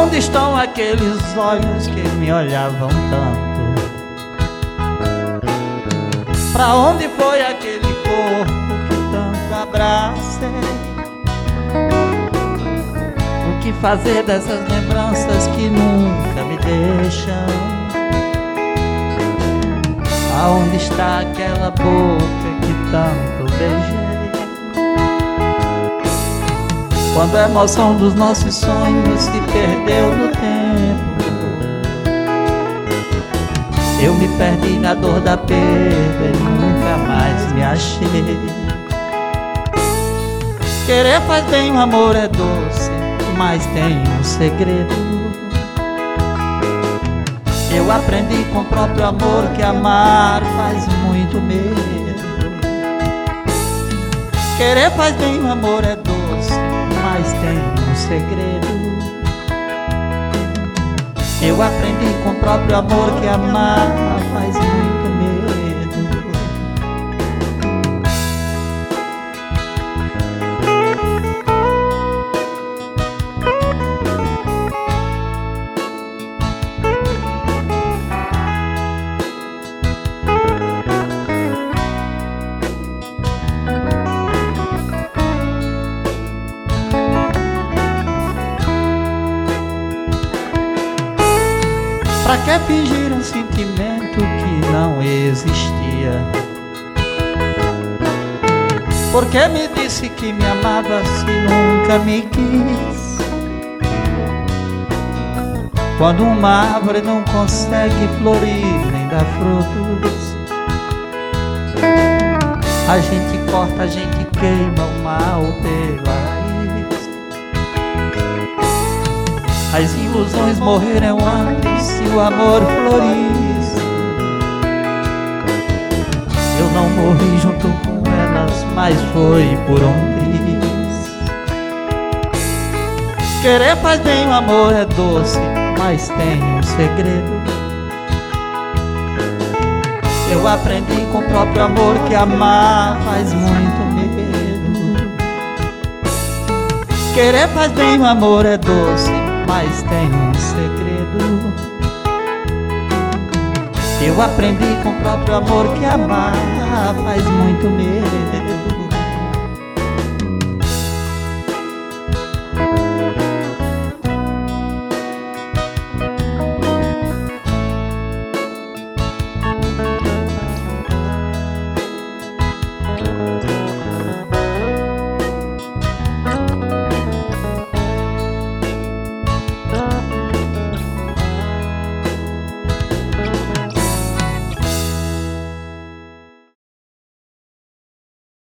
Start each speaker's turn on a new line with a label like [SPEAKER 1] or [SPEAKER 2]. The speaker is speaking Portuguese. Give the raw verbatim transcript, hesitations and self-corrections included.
[SPEAKER 1] Aonde estão aqueles olhos que me olhavam tanto? Pra onde foi aquele corpo que tanto abracei? O que fazer dessas lembranças que nunca me deixam? Aonde está aquela boca que tanto beijei? Quando a emoção dos nossos sonhos se perdeu no tempo, eu me perdi na dor da perda e nunca mais me achei. Querer faz bem, o amor é doce, mas tem um segredo. Eu aprendi com o próprio amor que amar faz muito medo. Querer faz bem, o amor é doce, mas tem um segredo. Eu aprendi com o próprio amor que amar faz muito medo. Pra que fingir um sentimento que não existia? Por que me disse que me amava se nunca me quis? Quando uma árvore não consegue florir nem dar frutos, a gente corta, a gente queima o mal pela raiz. As ilusões morreram antes e o amor florisse. Eu não morri junto com elas, mas foi por um triz. Querer faz bem, o amor é doce, mas tem um segredo. Eu aprendi com o próprio amor que amar faz muito medo. Querer faz bem, o amor é doce, mas tem um segredo. Eu aprendi com o próprio amor que amar faz muito medo.